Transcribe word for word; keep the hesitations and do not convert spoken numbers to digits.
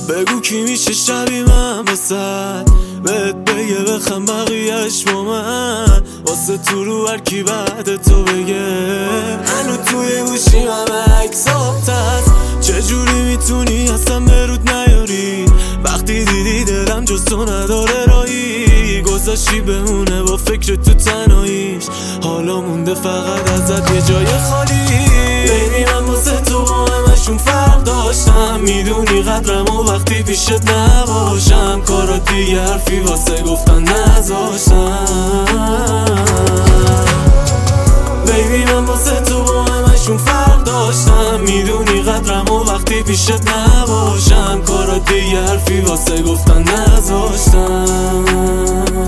بگو کی میشه شبیه من واسد، بهت بگه بخم بقیهش با من، واسه تو رو هر کی بعد تو بگه. هنو توی گوشیم همه عکسات هست، چجوری میتونی اصلا برود نیاری وقتی دیدی دلم جز تو نداره راهی، گذاشتی بمونه با فکر تو تنهاییش، حالا مونده فقط ازت یه جای خالی. بیبی من واسه تو با همشون فرق داشتم، میدونی قدرم و وقتی پیشت نباشم، کارا دیگه حرفی واسه گفتن نذاشتم. بیبی من واسه تو با همشون فرق داشتم، میدونی قدرم و وقتی پیشت نباشم، کارا دیگه حرفی واسه گفتن نذاشتم.